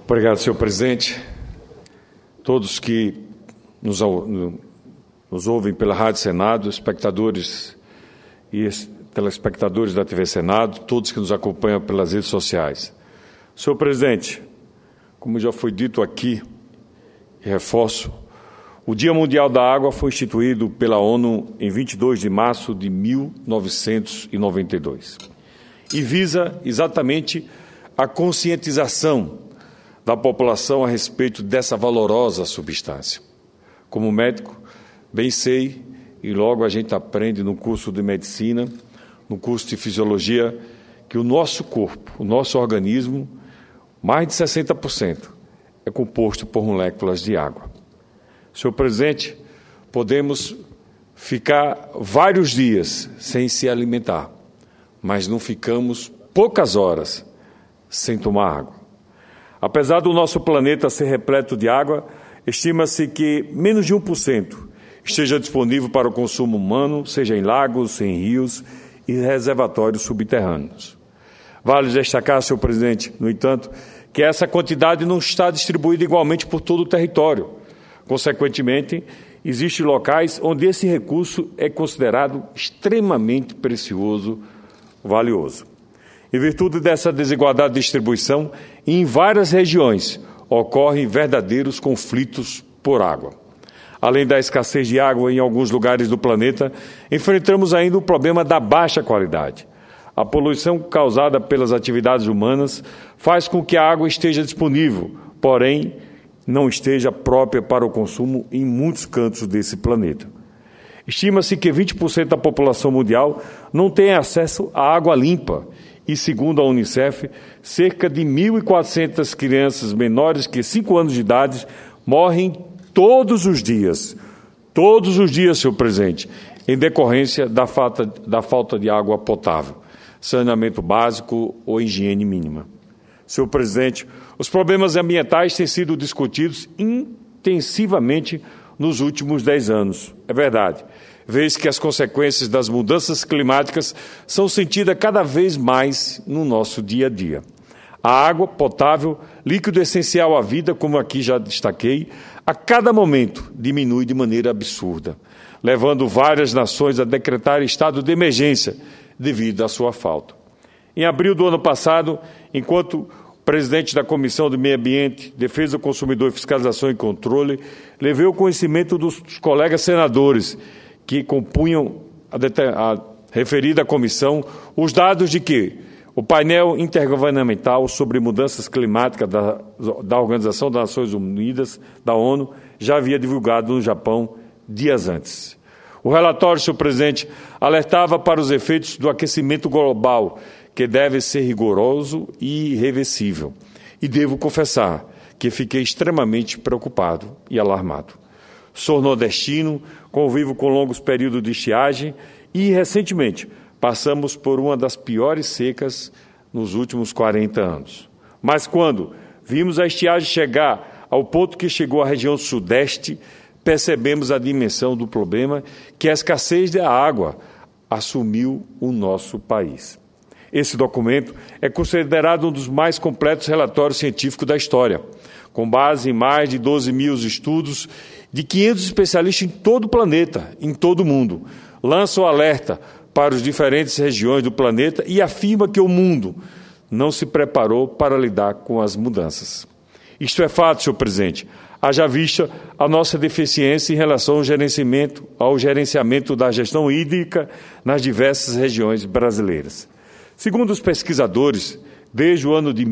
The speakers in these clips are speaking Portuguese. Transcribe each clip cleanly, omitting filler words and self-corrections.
Obrigado, senhor presidente. Todos que nos ouvem pela Rádio Senado, espectadores e telespectadores da TV Senado, todos que nos acompanham pelas redes sociais. Senhor presidente, como já foi dito aqui, e reforço, o Dia Mundial da Água foi instituído pela ONU em 22 de março de 1992 e visa exatamente a conscientização da população a respeito dessa valorosa substância. Como médico, bem sei, e logo a gente aprende no curso de medicina, no curso de fisiologia, que o nosso corpo, o nosso organismo, mais de 60% é composto por moléculas de água. Senhor presidente, podemos ficar vários dias sem se alimentar, mas não ficamos poucas horas sem tomar água. Apesar do nosso planeta ser repleto de água, estima-se que menos de 1% esteja disponível para o consumo humano, seja em lagos, em rios e reservatórios subterrâneos. Vale destacar, senhor presidente, no entanto, que essa quantidade não está distribuída igualmente por todo o território. Consequentemente, existem locais onde esse recurso é considerado extremamente precioso, valioso. Em virtude dessa desigualdade de distribuição, em várias regiões ocorrem verdadeiros conflitos por água. Além da escassez de água em alguns lugares do planeta, enfrentamos ainda o problema da baixa qualidade. A poluição causada pelas atividades humanas faz com que a água esteja disponível, porém, não esteja própria para o consumo em muitos cantos desse planeta. Estima-se que 20% da população mundial não tem acesso à água limpa e, segundo a Unicef, cerca de 1.400 crianças menores que 5 anos de idade morrem todos os dias, senhor presidente, em decorrência da falta de água potável, saneamento básico ou higiene mínima. Senhor presidente, os problemas ambientais têm sido discutidos intensivamente nos últimos 10 anos. É verdade, vez que as consequências das mudanças climáticas são sentidas cada vez mais no nosso dia a dia. A água potável, líquido essencial à vida, como aqui já destaquei, a cada momento diminui de maneira absurda, levando várias nações a decretar estado de emergência devido à sua falta. Em abril do ano passado, enquanto presidente da Comissão de Meio Ambiente, Defesa do Consumidor, Fiscalização e Controle, levei ao conhecimento dos colegas senadores que compunham a referida comissão os dados de que o painel intergovernamental sobre mudanças climáticas da Organização das Nações Unidas, da ONU, já havia divulgado no Japão dias antes. O relatório, senhor presidente, alertava para os efeitos do aquecimento global, que deve ser rigoroso e irreversível. E devo confessar que fiquei extremamente preocupado e alarmado. Sou nordestino, convivo com longos períodos de estiagem e, recentemente, passamos por uma das piores secas nos últimos 40 anos. Mas quando vimos a estiagem chegar ao ponto que chegou à região sudeste, percebemos a dimensão do problema que a escassez da água assumiu o nosso país. Esse documento é considerado um dos mais completos relatórios científicos da história, com base em mais de 12 mil estudos de 500 especialistas em todo o planeta, em todo o mundo. Lança o alerta para as diferentes regiões do planeta e afirma que o mundo não se preparou para lidar com as mudanças. Isto é fato, senhor presidente, haja vista a nossa deficiência em relação ao gerenciamento da gestão hídrica nas diversas regiões brasileiras. Segundo os pesquisadores, desde o ano de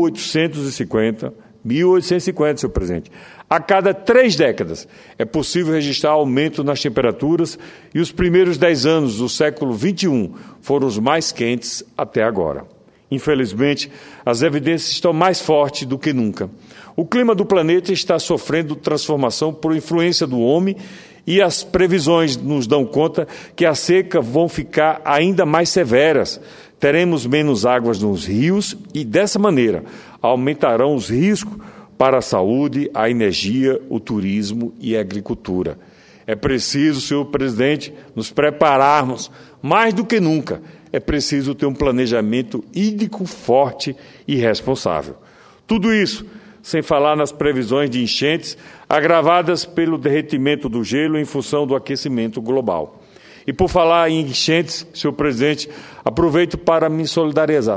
1850, senhor presidente, a cada 3 décadas é possível registrar aumento nas temperaturas e os primeiros 10 anos do século XXI foram os mais quentes até agora. Infelizmente, as evidências estão mais fortes do que nunca. O clima do planeta está sofrendo transformação por influência do homem e as previsões nos dão conta que a seca vão ficar ainda mais severas. Teremos menos águas nos rios e, dessa maneira, aumentarão os riscos para a saúde, a energia, o turismo e a agricultura. É preciso, senhor presidente, nos prepararmos mais do que nunca. É preciso ter um planejamento hídrico forte e responsável. Tudo isso sem falar nas previsões de enchentes agravadas pelo derretimento do gelo em função do aquecimento global. E por falar em enchentes, senhor presidente, aproveito para me solidarizar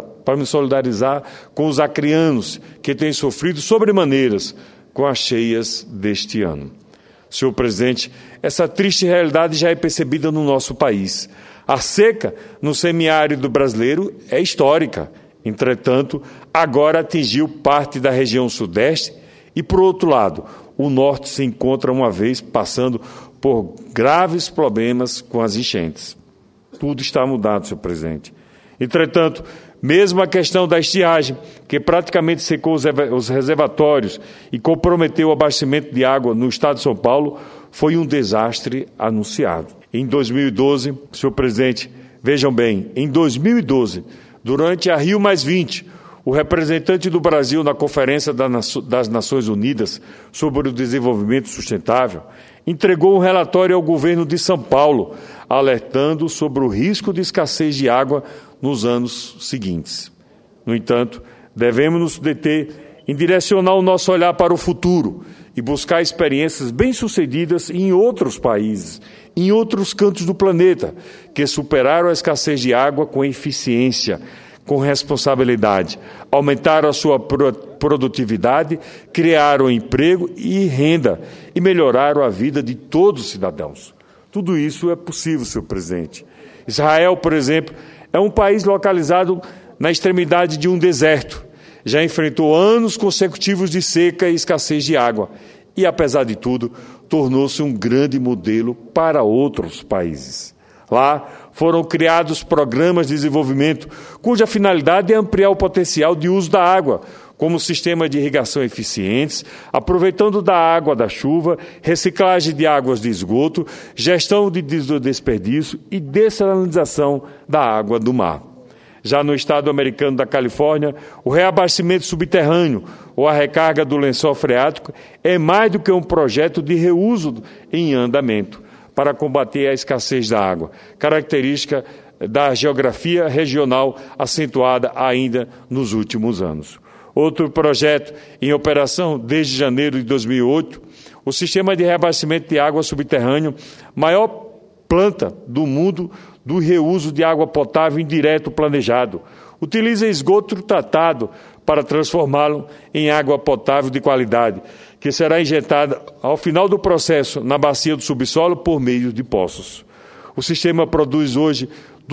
com os acreanos que têm sofrido sobremaneiras com as cheias deste ano. Senhor presidente, essa triste realidade já é percebida no nosso país. A seca no semiárido brasileiro é histórica. Entretanto, agora atingiu parte da região sudeste e, por outro lado, o norte se encontra uma vez passando por graves problemas com as enchentes. Tudo está mudado, senhor presidente. Entretanto, mesmo a questão da estiagem, que praticamente secou os reservatórios e comprometeu o abastecimento de água no estado de São Paulo, foi um desastre anunciado. Em 2012, senhor presidente, vejam bem, em 2012, durante a Rio+20, o representante do Brasil na Conferência das Nações Unidas sobre o Desenvolvimento Sustentável entregou um relatório ao governo de São Paulo, alertando sobre o risco de escassez de água nos anos seguintes. No entanto, devemos nos deter em direcionar o nosso olhar para o futuro e buscar experiências bem-sucedidas em outros países, em outros cantos do planeta, que superaram a escassez de água com eficiência, com responsabilidade, aumentaram a sua produtividade, criaram emprego e renda e melhoraram a vida de todos os cidadãos. Tudo isso é possível, senhor presidente. Israel, por exemplo, é um país localizado na extremidade de um deserto. Já enfrentou anos consecutivos de seca e escassez de água e, apesar de tudo, tornou-se um grande modelo para outros países. Lá foram criados programas de desenvolvimento cuja finalidade é ampliar o potencial de uso da água, como sistema de irrigação eficientes, aproveitando da água da chuva, reciclagem de águas de esgoto, gestão de desperdício e dessalinização da água do mar. Já no estado americano da Califórnia, o reabastecimento subterrâneo ou a recarga do lençol freático é mais do que um projeto de reuso em andamento para combater a escassez da água, característica da geografia regional acentuada ainda nos últimos anos. Outro projeto em operação desde janeiro de 2008, o Sistema de Reabastecimento de Água Subterrâneo, maior planta do mundo do reuso de água potável indireto planejado, utiliza esgoto tratado para transformá-lo em água potável de qualidade, que será injetada ao final do processo na bacia do subsolo por meio de poços. O sistema produz hoje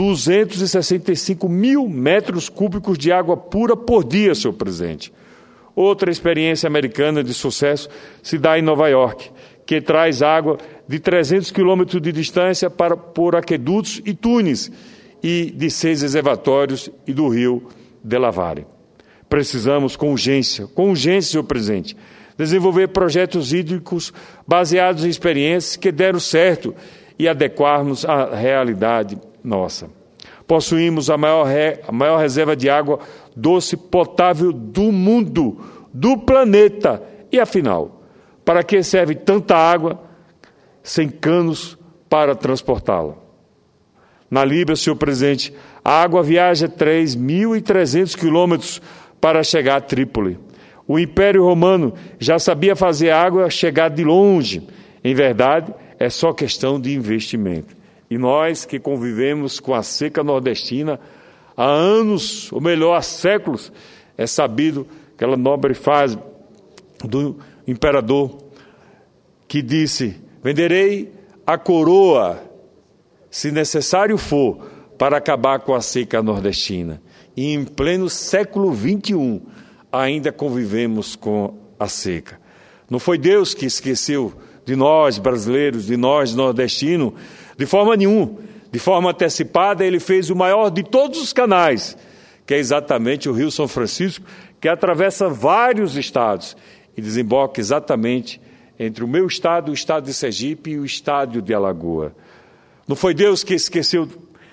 265 mil metros cúbicos de água pura por dia, senhor presidente. Outra experiência americana de sucesso se dá em Nova York, que traz água de 300 quilômetros de distância por aquedutos e túneis e de 6 reservatórios e do rio Delaware. Precisamos, com urgência, senhor presidente, desenvolver projetos hídricos baseados em experiências que deram certo e adequarmos à realidade nossa. Possuímos a maior reserva de água doce potável do mundo, do planeta. E, afinal, para que serve tanta água sem canos para transportá-la? Na Líbia, senhor presidente, a água viaja 3.300 quilômetros para chegar a Trípoli. O Império Romano já sabia fazer a água chegar de longe. Em verdade, é só questão de investimento. E nós que convivemos com a seca nordestina há anos, ou melhor, há séculos, é sabido aquela nobre frase do imperador que disse: venderei a coroa, se necessário for, para acabar com a seca nordestina. E em pleno século XXI, ainda convivemos com a seca. Não foi Deus que esqueceu de nós brasileiros, de nós nordestinos, de forma nenhuma. De forma antecipada, ele fez o maior de todos os canais, que é exatamente o Rio São Francisco, que atravessa vários estados e desemboca exatamente entre o meu estado, o estado de Sergipe e o estado de Alagoas. Não foi Deus que esqueceu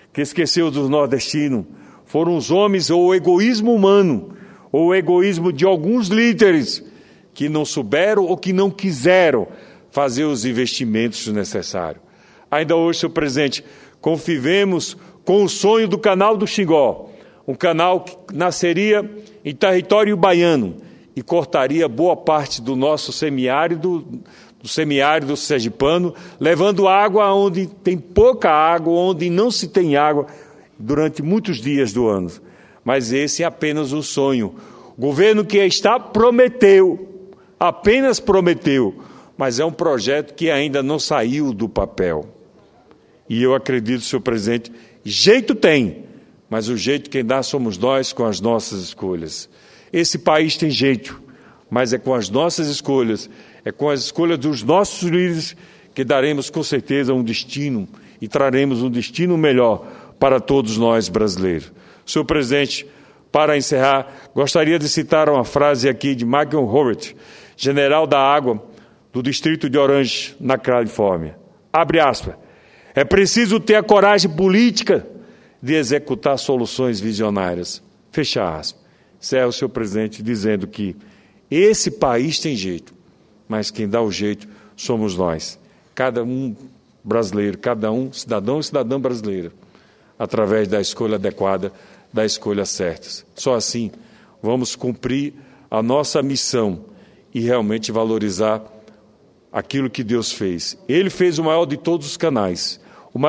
dos nordestinos, foram os homens ou o egoísmo humano, ou o egoísmo de alguns líderes que não souberam ou que não quiseram fazer os investimentos necessários. Ainda hoje, senhor presidente, convivemos com o sonho do canal do Xingó, um canal que nasceria em território baiano e cortaria boa parte do nosso semiárido, do semiárido sergipano, levando água onde tem pouca água, onde não se tem água durante muitos dias do ano. Mas esse é apenas um sonho. O governo que está prometeu, apenas prometeu, mas é um projeto que ainda não saiu do papel. E eu acredito, senhor presidente, jeito tem, mas o jeito quem dá somos nós com as nossas escolhas. Esse país tem jeito, mas é com as nossas escolhas, é com as escolhas dos nossos líderes que daremos com certeza um destino e traremos um destino melhor para todos nós brasileiros. Senhor presidente, para encerrar, gostaria de citar uma frase aqui de Michael Howard, general da água do distrito de Orange, na Califórnia. Abre aspas. É preciso ter a coragem política de executar soluções visionárias. Fecha aspas. Encerro, senhor presidente, dizendo que esse país tem jeito, mas quem dá o jeito somos nós. Cada um brasileiro, cada um cidadão e cidadã brasileira, através da escolha adequada, da escolha certa. Só assim vamos cumprir a nossa missão e realmente valorizar aquilo que Deus fez. Ele fez o maior de todos os canais,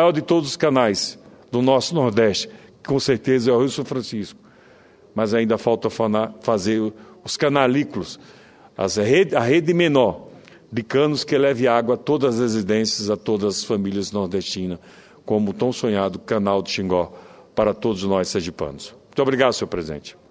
do nosso Nordeste, que com certeza é o Rio São Francisco. Mas ainda falta fazer os canalículos, a rede menor de canos que leve água a todas as residências, a todas as famílias nordestinas, como o tão sonhado Canal do Xingó, para todos nós sergipanos. Muito obrigado, senhor presidente.